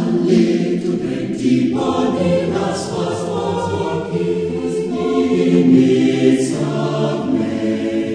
little empty body that's was walking in midst of men.